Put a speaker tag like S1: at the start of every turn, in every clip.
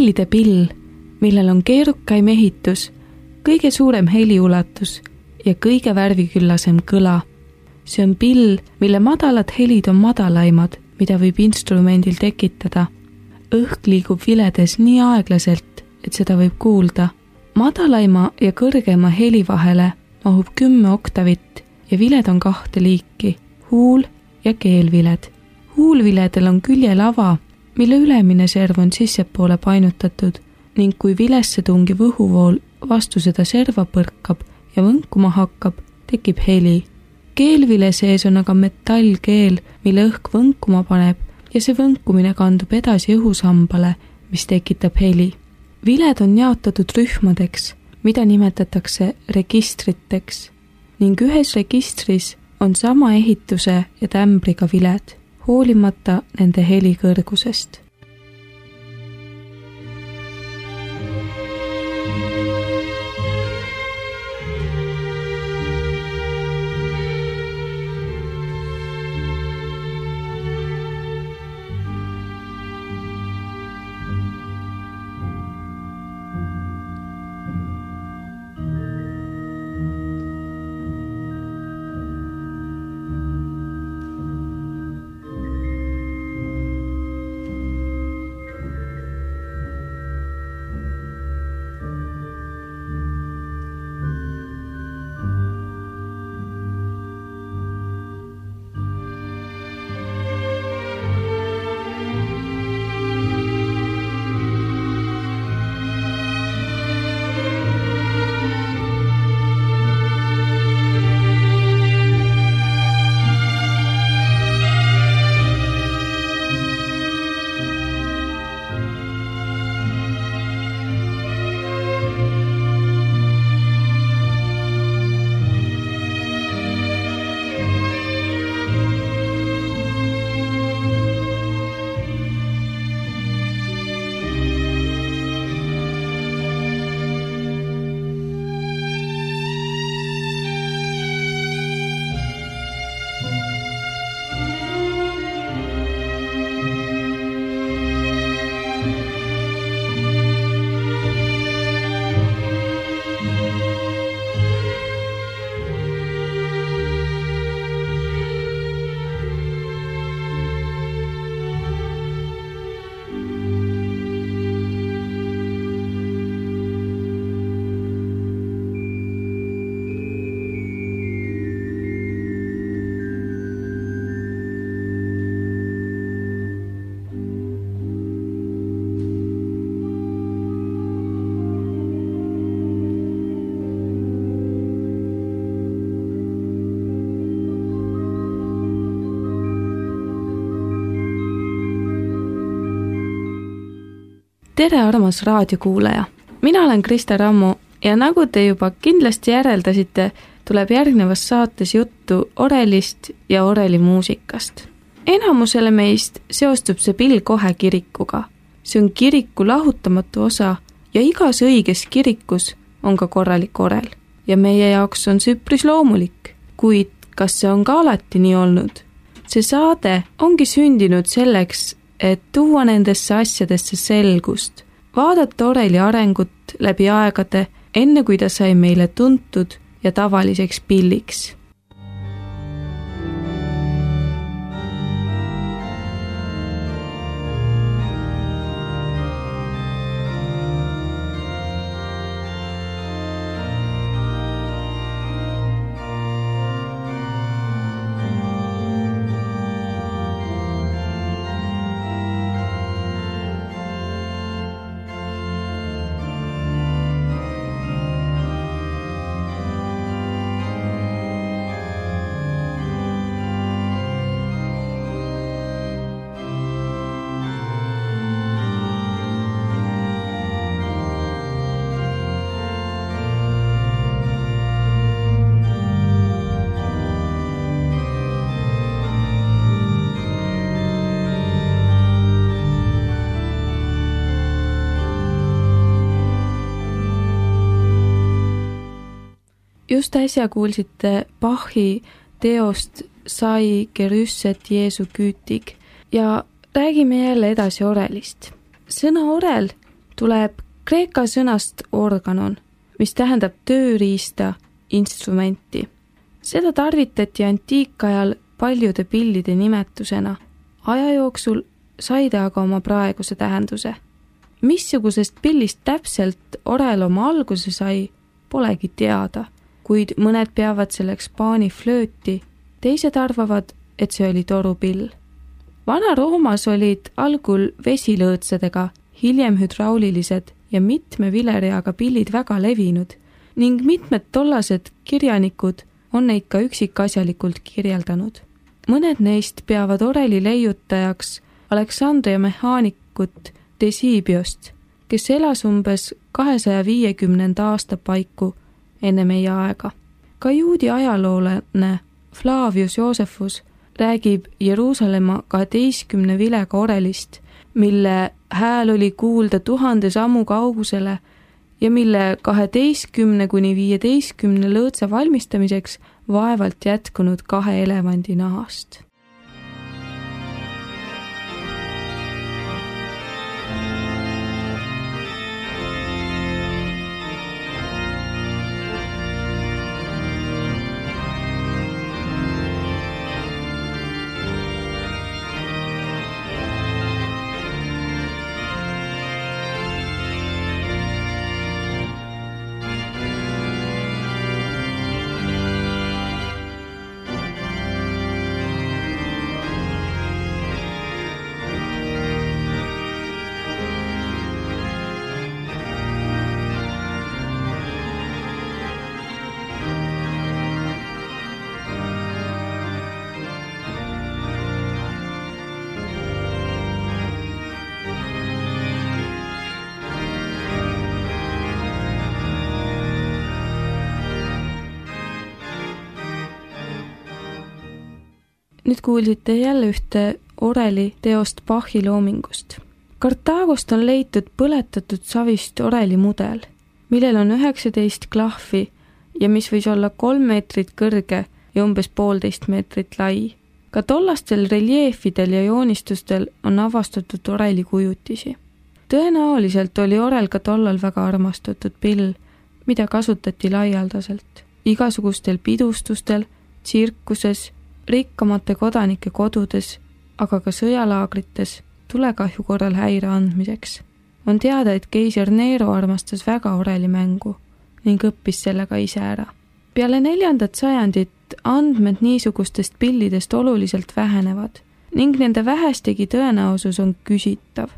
S1: pillide pill, millel on keerukaim ehitus, kõige suurem heliulatus ja kõige värviküllasem kõla. See on pill, mille madalad helid on madalaimad, mida võib instrumendil tekitada. Õhk liigub viledes nii aeglaselt, et seda võib kuulda. Madalaima ja kõrgema heli vahele mahub 10 oktavit ja viled on 2 liiki, huul ja keelviled. Huulviledel on küljelava, mille ülemine serv on sissepoole painutatud ning kui vilesse tungiv õhuvool vastu seda serva põrkab ja võnkuma hakkab, tekib heli. Keelvile sees on aga metallkeel, mille õhk võnkuma paneb ja see võnkumine kandub edasi õhusambale, mis tekitab heli. Viled on jaotatud rühmadeks, mida nimetatakse registriteks ning ühes registris on sama ehituse ja tämbriga viled, hoolimata nende heli kõrgusest. Tere, armas raadiokuulaja! Mina olen Krista Rammo ja nagu te juba kindlasti järeldasite, tuleb järgnevas saates juttu orelist ja orelimuusikast. Enamusele meist seostub see pill kohe kirikuga. See on kiriku lahutamatu osa ja igas õiges kirikus on ka korralik orel. Ja meie jaoks on see üpris loomulik, kuid kas see on ka alati nii olnud? See saade ongi sündinud selleks, et tuua nendesse asjadesse selgust, vaadata oreli arengut läbi aegade, enne kui ta sai meile tuntud ja tavaliseks pilliks. Just äsja kuulsite Bachi teost Sai gerüsset Jeesu küütig ja räägime jälle edasi orelist. Sõna orel tuleb kreeka sõnast organon, mis tähendab tööriista, instrumenti. Seda tarvitati antiikajal paljude pillide nimetusena. Aja jooksul sai ta aga oma praeguse tähenduse. Missugusest pillist täpselt orel oma alguse sai, polegi teada, kuid mõned peavad selleks paaniflööti, teised arvavad, et see oli torupill. Vana-Roomas olid algul vesilõõtsedega, hiljem hüdraulilised ja mitme vilereaga pillid väga levinud ning mitmed tollased kirjanikud on neid ka üksikasjalikult kirjeldanud. Mõned neist peavad oreli leiutajaks Aleksandria mehaanikut Desibiost, kes elas umbes 250. aasta paiku enne meie aega. Ka juudi ajaloolane Flavius Josephus räägib Jeruusalemma 12 vilega orelist, mille hääl oli kuulda 1000 sammu kaugusele ja mille 12–15 lõõtsa valmistamiseks vaevalt jätkunud 2 elevandi nahast. Nüüd kuulsite jälle ühte oreli teost Bachi loomingust. Kartaagost on leitud põletatud savist oreli mudel, millel on 19 klahvi ja mis võis olla 3 meetrit kõrge ja umbes 1,5 meetrit lai. Ka tollastel reljeefidel ja joonistustel on avastatud oreli kujutisi. Tõenäoliselt oli orel ka tollal väga armastatud pill, mida kasutati laialdaselt. Igasugustel pidustustel, tsirkuses, rikkamate kodanike kodudes, aga ka sõjalaagrites tulekahju korral häire andmiseks. On teada, et keiser Nero armastas väga orelimängu ning õppis sellega ise ära. Peale 4. sajandit andmed niisugustest pillidest oluliselt vähenevad ning nende vähestegi tõenäosus on küsitav.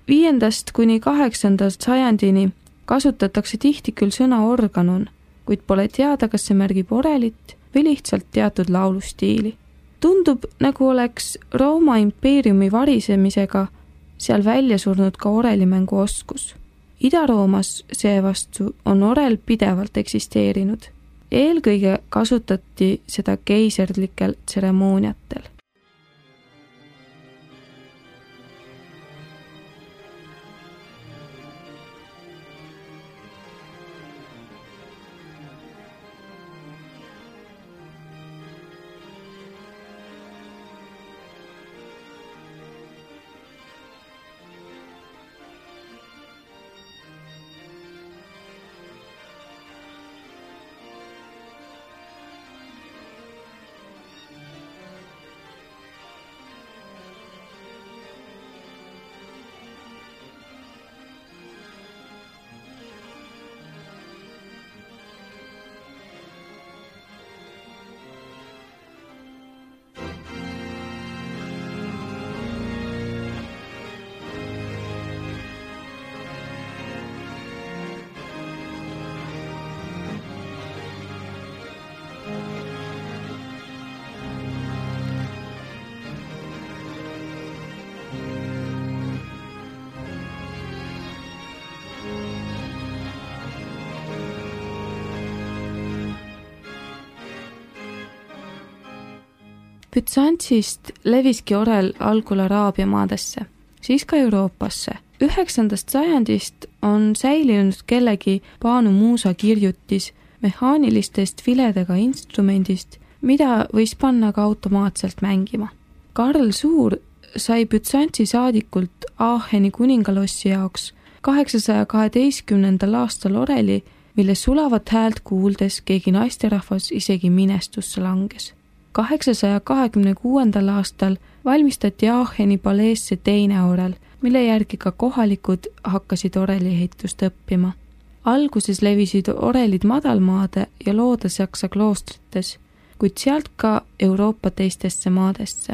S1: 5. kuni 8. sajandini kasutatakse tihti küll sõna organon, kuid pole teada, kas see märgib orelit või lihtsalt teatud laulustiili. Tundub, nagu oleks Rooma impeeriumi varisemisega seal välja surnud ka orelimängu oskus. Ida-Roomas seevastu on orel pidevalt eksisteerinud. Eelkõige kasutati seda keiserlikel tseremooniatel. Bütsantsist leviski orel algul Araabia maadesse, siis ka Euroopasse. 9. sajandist on säilinud kellegi Banu Muusa kirjutis mehaanilistest viledega instrumendist, mida võis panna ka automaatselt mängima. Karl Suur sai Bütsantsi saadikult Aacheni kuningalossi jaoks 812. aastal oreli, mille sulavat häält kuuldes keegi naisterahvas isegi minestusse langes. 826. aastal valmistati Aacheni paleesse teine orel, mille järgi ka kohalikud hakkasid oreliehitust õppima. Alguses levisid orelid madalmaade ja Loodasaksa kloostrites, kuid sealt ka Euroopa teistesse maadesse.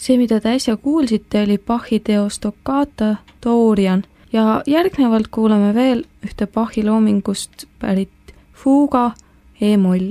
S1: see, mida te äsja kuulsite, oli Bachi teos Toccata Dorian ja järgnevalt kuulame veel ühte Bachi loomingust pärit fuuga E-moll.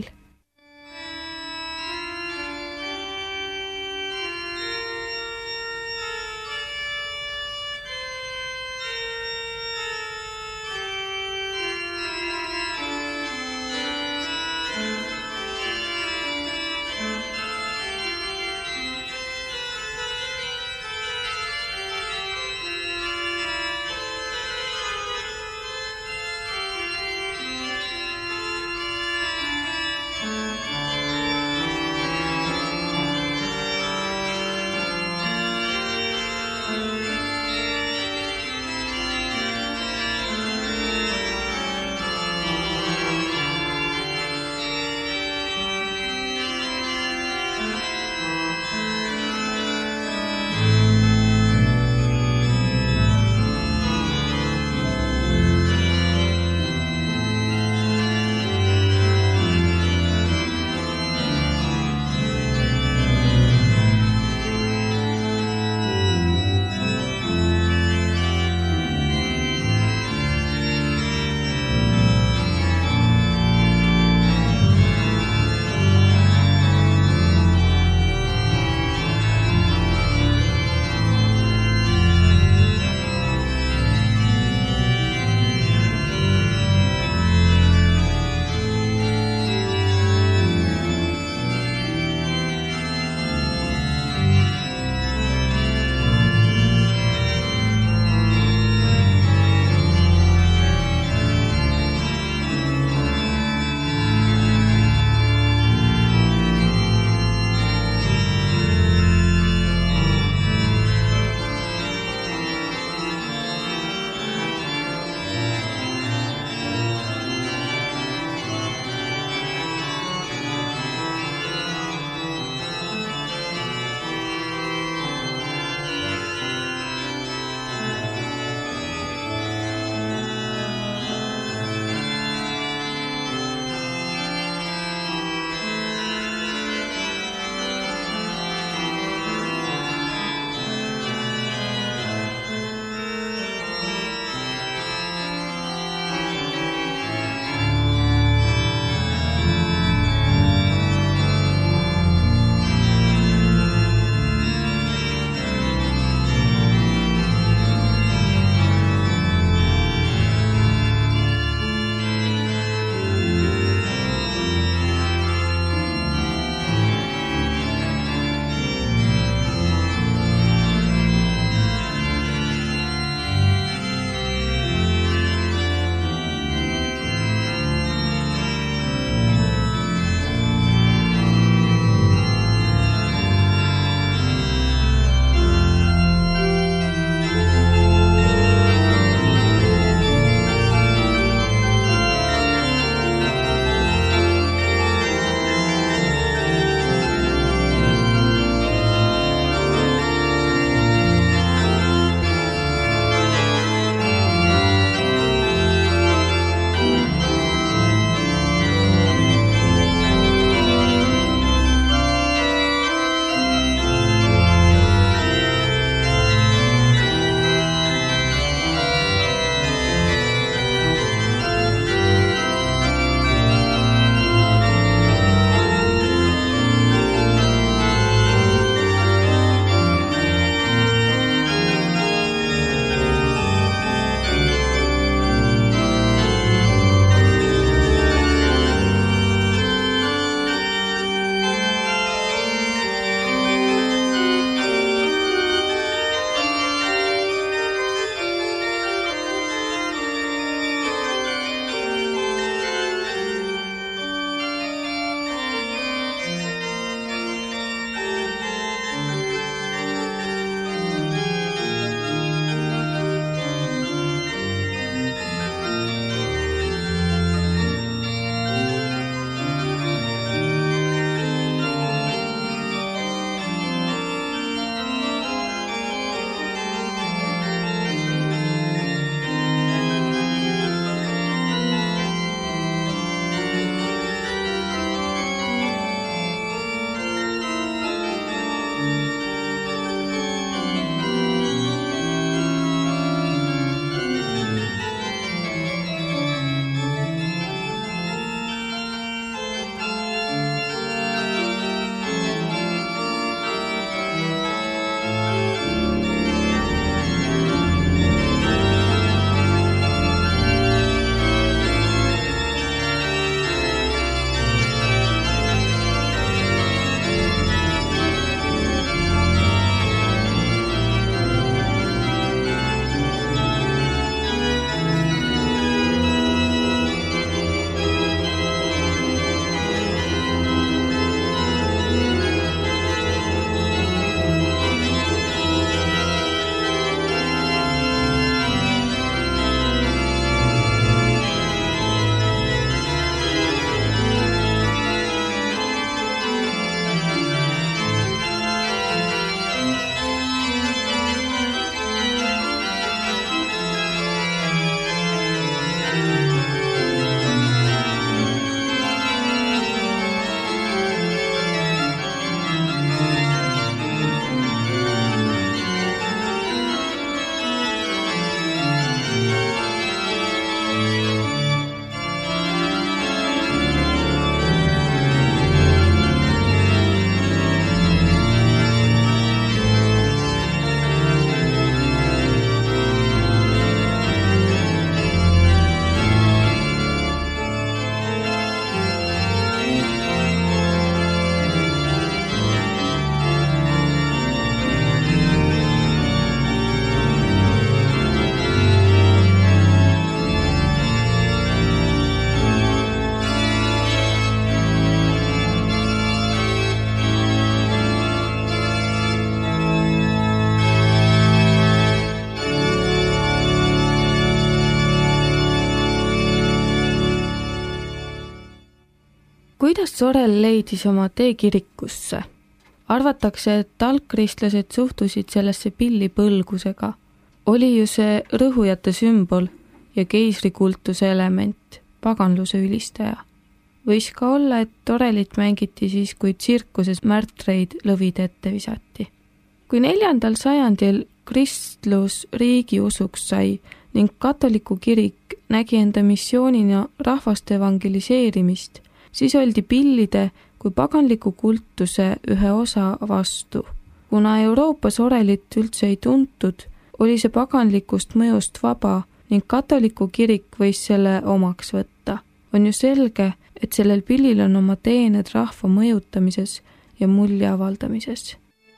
S1: kuidas Sorel leidis oma tee kirikusse? Arvatakse, et algkristlased suhtusid sellesse pilli põlgusega. Oli ju see rõhujate sümbol ja keisrikultuse element, paganluse ülistaja. Võis ka olla, et orelit mängiti siis, kui tsirkuses märtreid lõvide ette visati. Kui 4. sajandil kristlus riigi usuks sai ning katoliku kirik nägi enda missioonina rahvaste evangeliseerimist, siis oldi pillide kui paganliku kultuse ühe osa vastu. Kuna Euroopas orelit üldse ei tuntud, oli see paganlikust mõjust vaba ning katoliku kirik võis selle omaks võtta. On ju selge, et sellel pillil on oma teened rahva mõjutamises ja mulje avaldamises.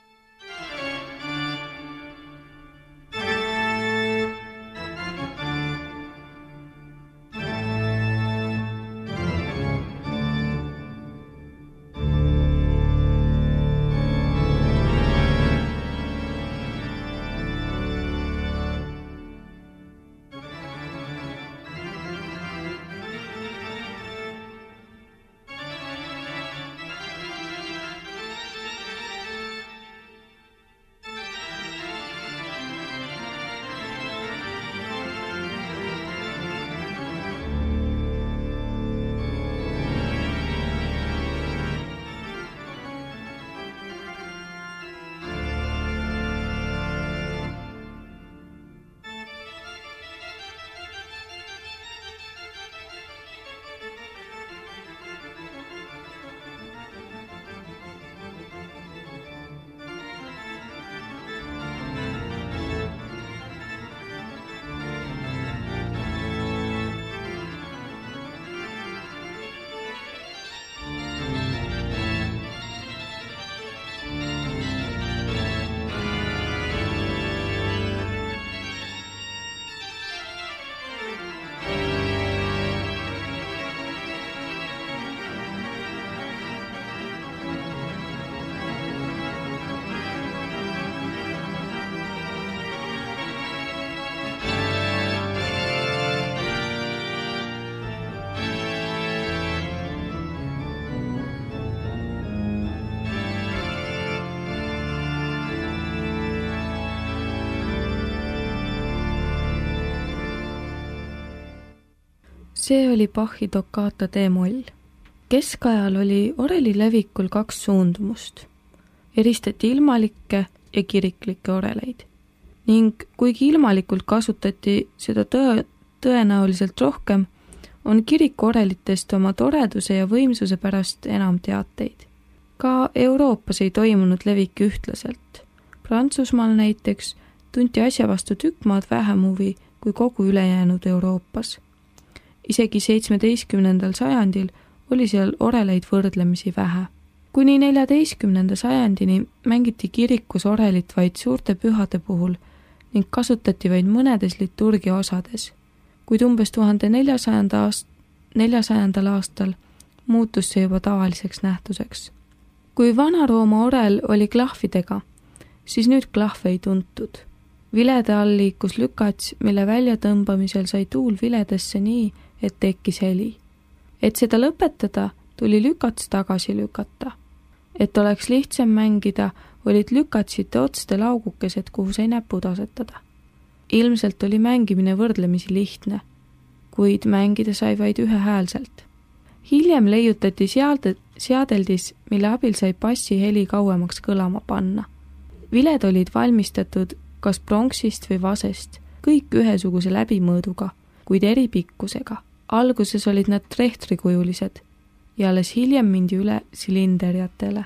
S1: See oli Bachi toccata D-moll. Keskajal oli oreli levikul 2 suundumust. Eristati ilmalikke ja kiriklikke oreleid. Ning kuigi ilmalikult kasutati seda tõenäoliselt rohkem, on kirikorelitest oma toreduse ja võimsuse pärast enam teateid. Ka Euroopas ei toimunud levik ühtlaselt. Prantsusmaal näiteks tunti asja vastu tükk maad vähem huvi kui kogu ülejäänud Euroopas. Isegi 17. sajandil oli seal oreleid võrdlemisi vähe. Kuni 14. sajandini mängiti kirikus orelit vaid suurte pühade puhul ning kasutati vaid mõnedes liturgia osades, kuid umbes 1400. aastal muutus see juba tavaliseks nähtuseks. Kui Vana-Rooma orel oli klahvidega, siis nüüd klahve ei tuntud. Vilede all liikus lükats, mille väljatõmbamisel sai tuul viledesse nii, et tekkis heli. Et seda lõpetada, tuli lükats tagasi lükata. Et oleks lihtsam mängida, olid lükatsite otstel augukesed, kuhu sai näpud asetada. Ilmselt oli mängimine võrdlemisi lihtne, kuid mängida sai vaid ühehäälselt. Hiljem leiutati seadeldis, mille abil sai bassi heli kauemaks kõlama panna. Viled olid valmistatud kas pronksist või vasest, kõik ühesuguse läbimõõduga, kuid eri pikkusega. Alguses olid nad trehtrikujulised ja alles hiljem mindi üle silinderjatele.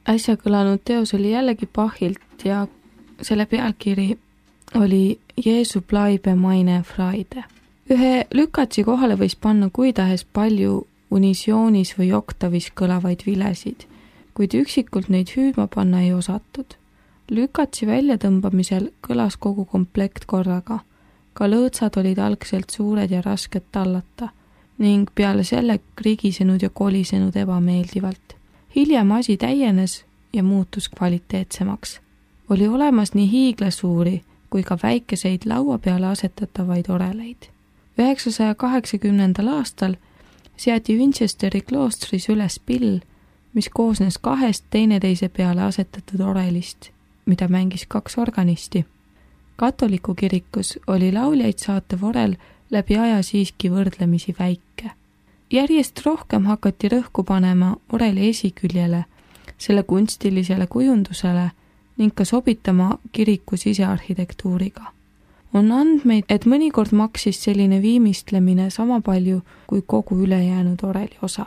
S1: äsja kõlanud teos oli jällegi Bachilt ja selle pealkiri oli Jeesu bleibe meine Freude. Ühe lükatsi kohale võis panna kui tahes palju unisjoonis või oktavis kõlavaid vilesid, kuid üksikult neid hüüdma panna ei osatud. Lükatsi väljatõmbamisel kõlas kogu komplekt korraga. Ka lõõtsad olid algselt suured ja rasked tallata ning peale selle krigisenud ja kolisenud ebameeldivalt. Hiljem asi täienes ja muutus kvaliteetsemaks. Oli olemas nii hiiglasuuri kui ka väikeseid laua peale asetatavaid oreleid. 980. aastal seati Winchesteri kloostris üles pill, mis koosnes 2 teineteise peale asetatud orelist, mida mängis 2 organisti. Katoliku kirikus oli lauljaid saatev orel läbi aja siiski võrdlemisi väike. Järjest rohkem hakati rõhku panema oreli esiküljele, selle kunstilisele kujundusele ning ka sobitama kiriku sisearhitektuuriga. On andmeid, et mõnikord maksis selline viimistlemine sama palju kui kogu ülejäänud oreli osa.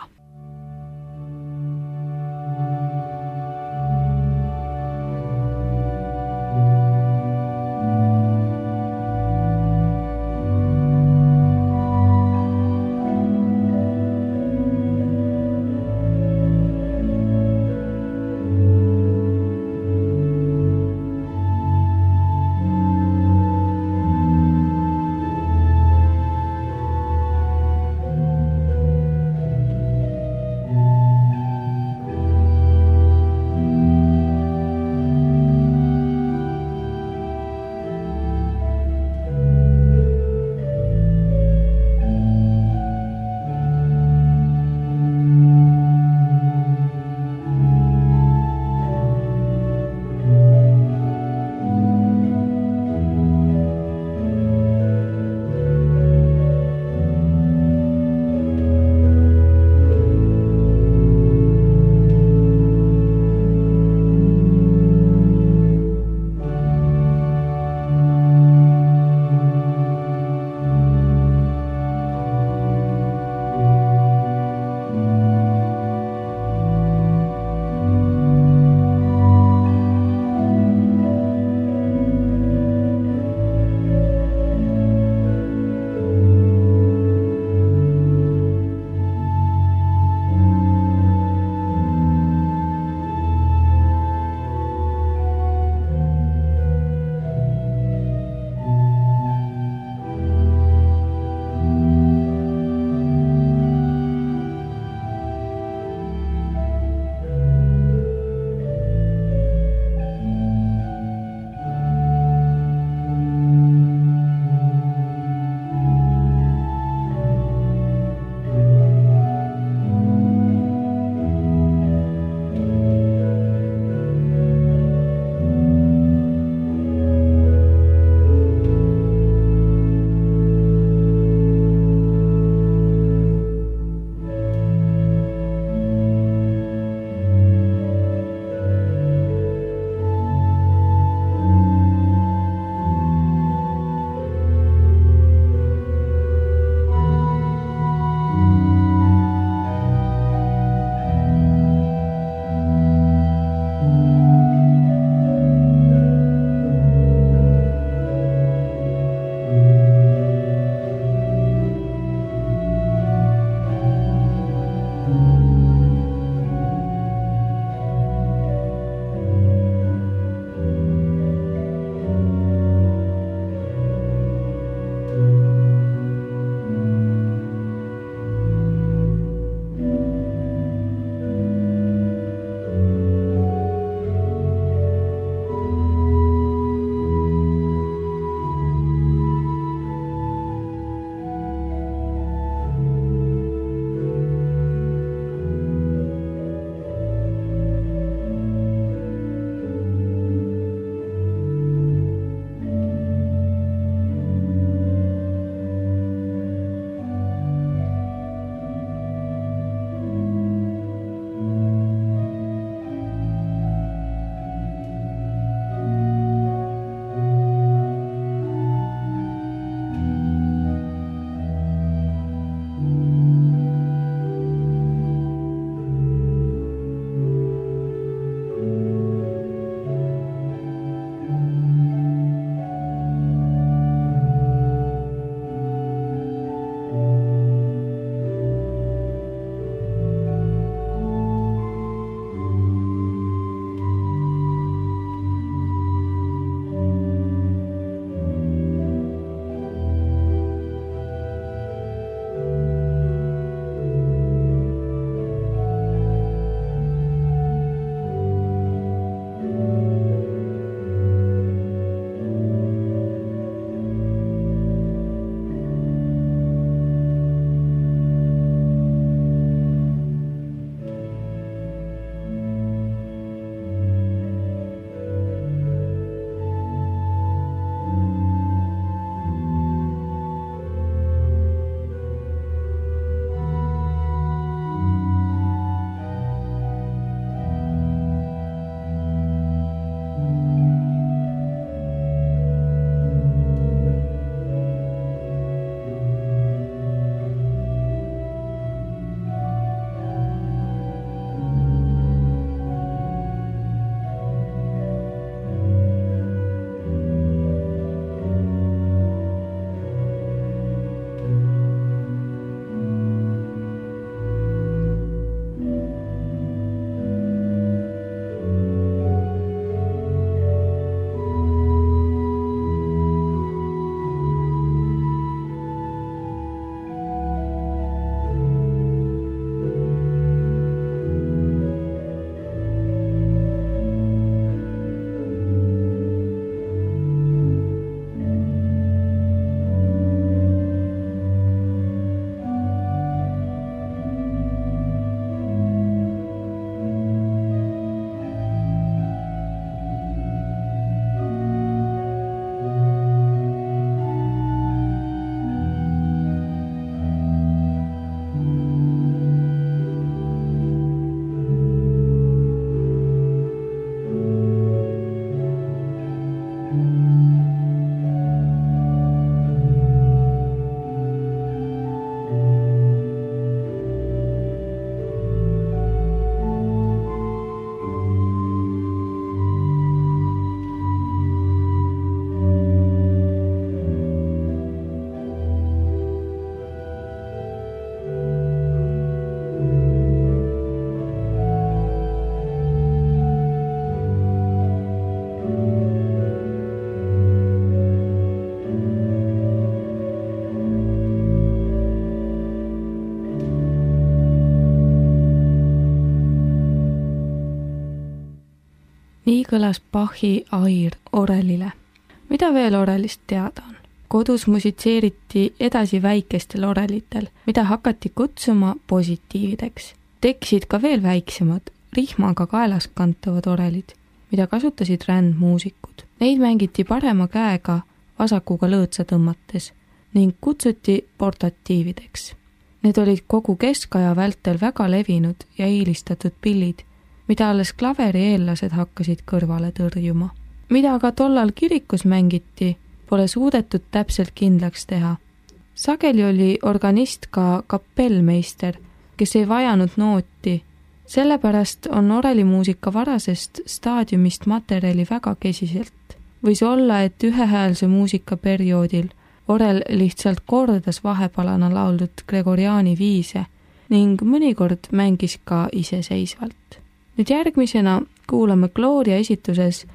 S1: nii kõlas Bachi air orelile. Mida veel orelist teada on? Kodus musitseeriti edasi väikestel orelitel, mida hakati kutsuma positiivideks. Tekkisid ka veel väiksemad, rihmaga kaelas kantavad orelid, mida kasutasid rändmuusikud. Neid mängiti parema käega vasakuga lõõtsa tõmmates ning kutsuti portatiivideks. Need olid kogu keskaja vältel väga levinud ja eelistatud pillid, mida alles klaveri eellased hakkasid kõrvale tõrjuma. Mida aga tollal kirikus mängiti, pole suudetud täpselt kindlaks teha. Sageli oli organist ka kapellmeister, kes ei vajanud nooti. Sellepärast on orelimuusika varasest staadiumist materjali väga kesiselt. Võis olla, et ühehäälse muusika perioodil orel lihtsalt kordas vahepalana lauldud Gregoriani viise ning mõnikord mängis ka iseseisvalt. Nüüd järgmisena kuulame Gloria esituses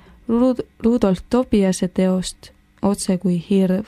S1: Rudolf Tobiase teost Otse kui hirv.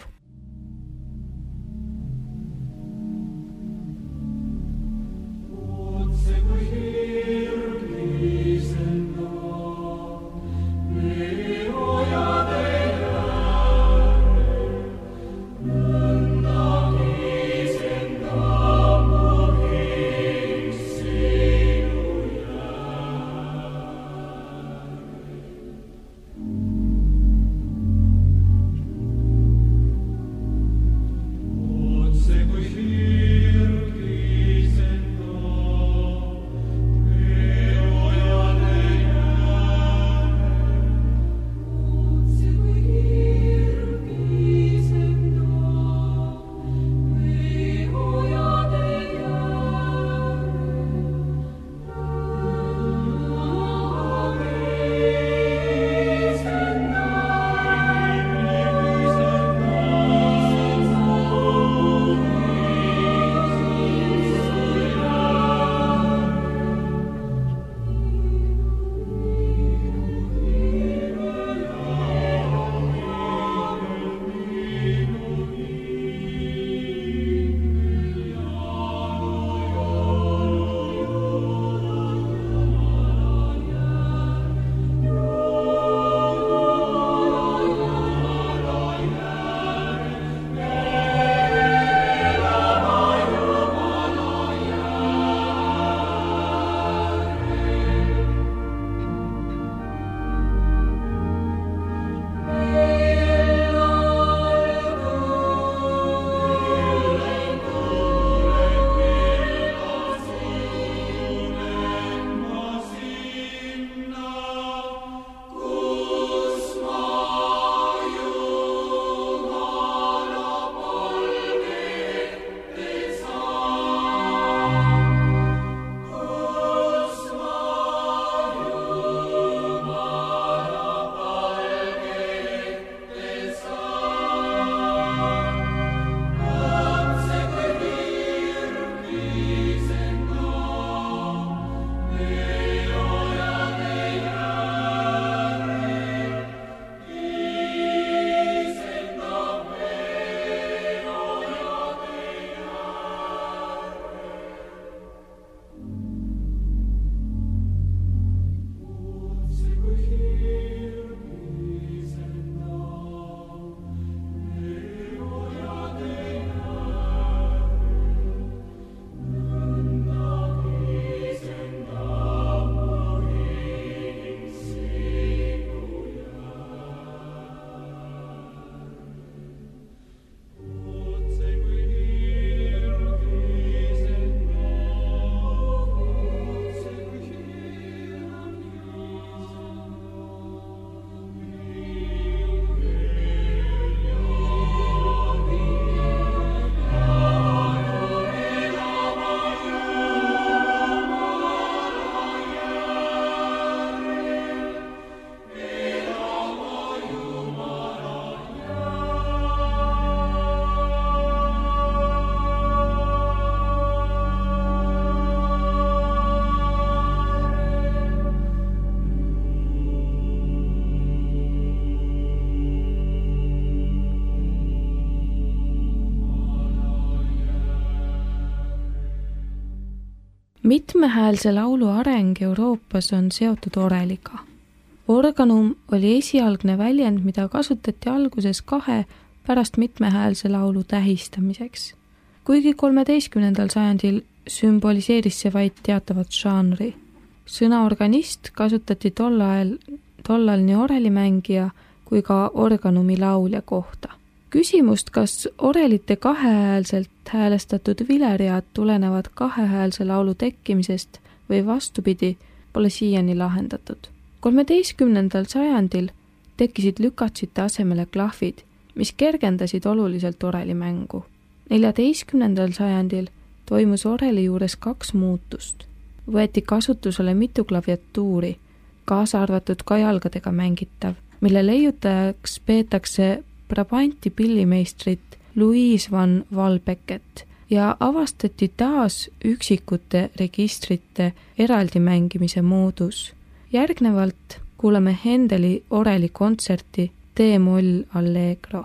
S1: Mitmehäälse laulu areng Euroopas on seotud oreliga. Organum oli esialgne väljend, mida kasutati alguses 2, pärast mitmehäälse laulu tähistamiseks. Kuigi 13. sajandil sümboliseeris see vaid teatavat žanri. Sõna organist kasutati tollal nii orelimängija kui ka organumi laulja kohta. Küsimust, kas orelite 2-häälselt häälestatud vileread tulenevad 2-häälse laulu tekkimisest või vastupidi, pole siiani lahendatud. 13. sajandil tekkisid lükatsite asemele klahvid, mis kergendasid oluliselt orelimängu. 14. sajandil toimus oreli juures 2 muutust. Võeti kasutusele mitu klaviatuuri, kaasa arvatud ka jalgadega mängitav, mille leiutajaks peetakse Brabanti pillimeistrit Louise van Walbecket ja avastati taas üksikute registrite eraldi mängimise moodus. Järgnevalt kuulame Händeli oreli kontserti D-moll allegro.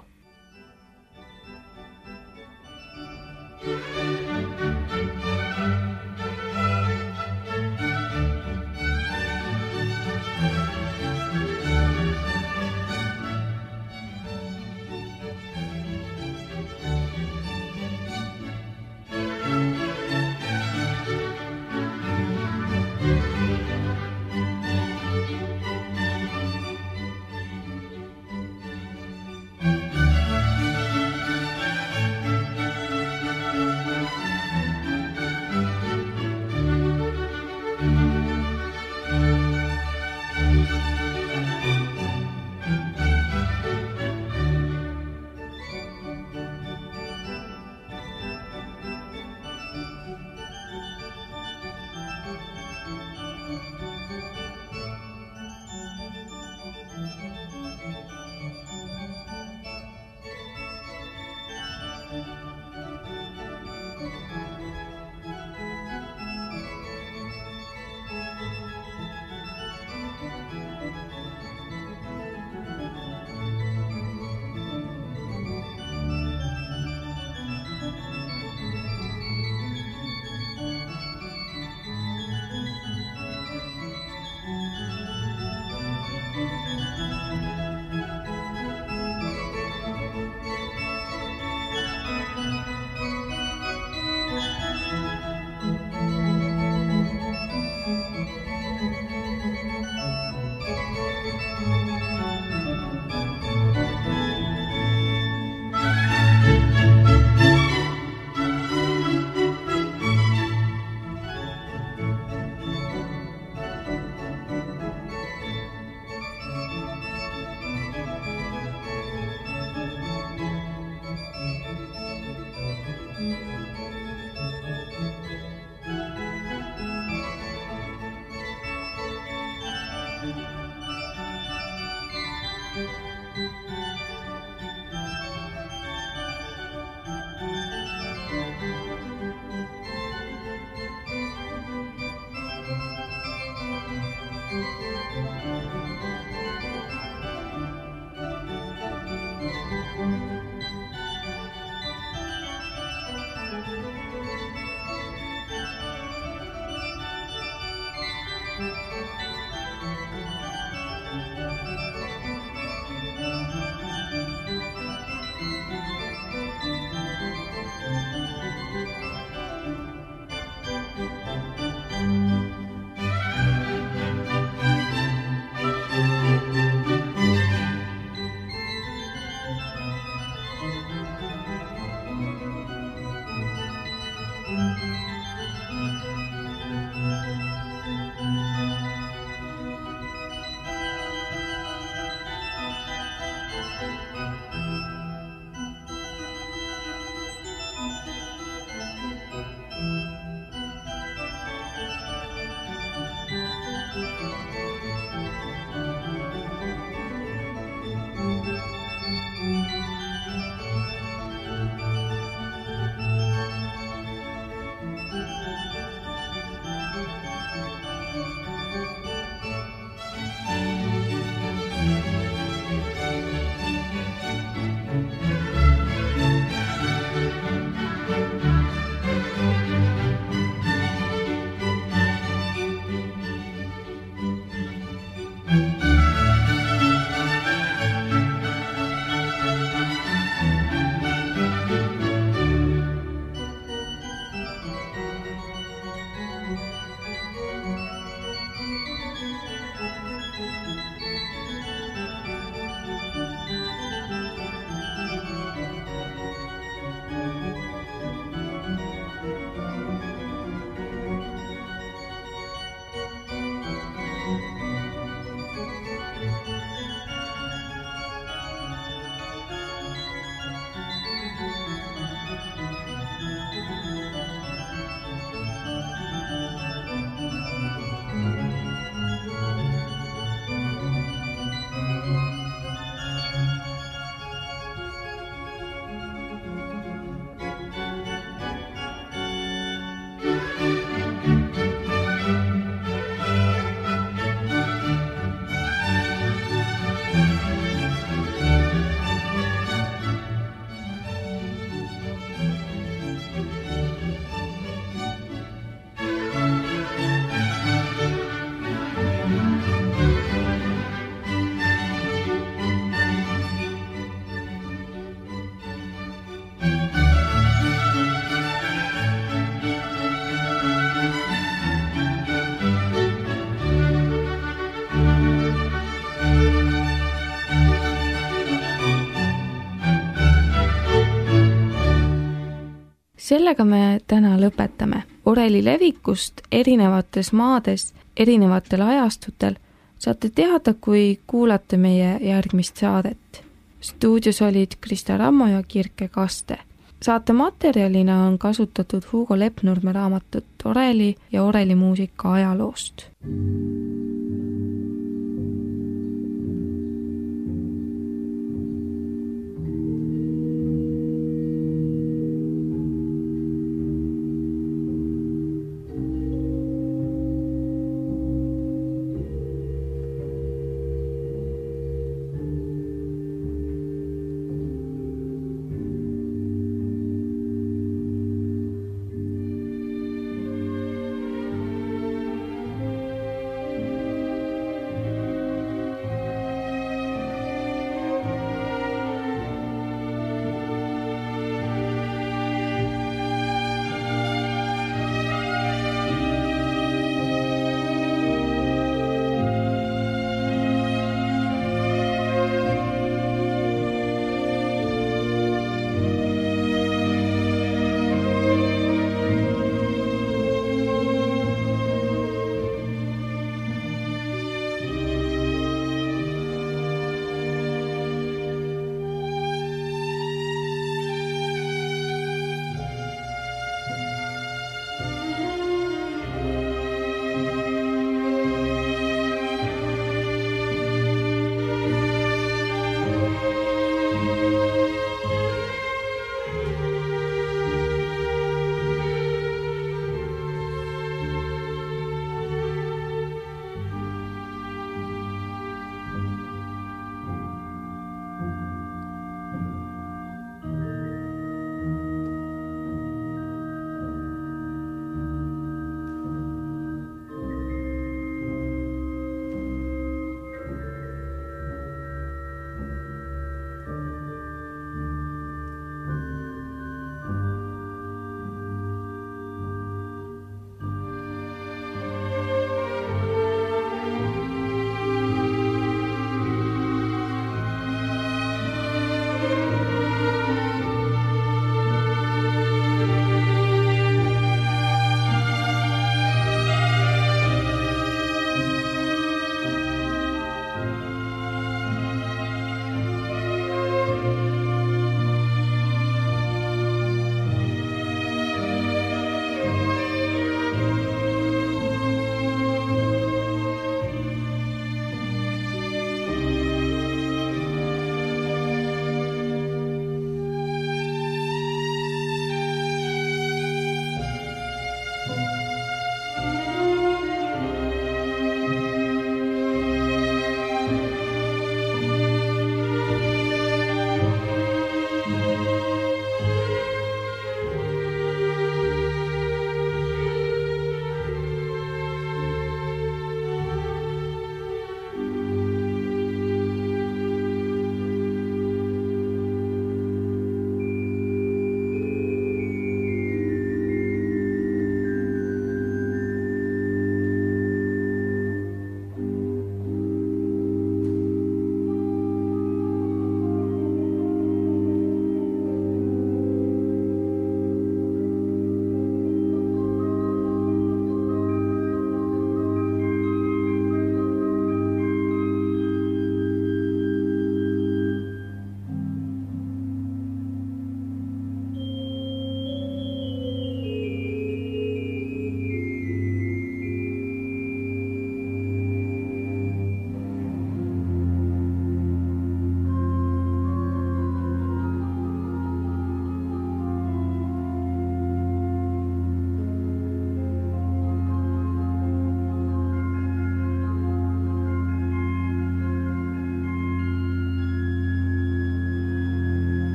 S1: sellega me täna lõpetame. oreli levikust erinevates maades, erinevatel ajastutel saate teada, kui kuulate meie järgmist saadet. Stuudios olid Krista Rammo ja Kirke Kaste. Saate materjalina on kasutatud Hugo Lepnurme raamatut Oreli ja orelimuusika ajaloost.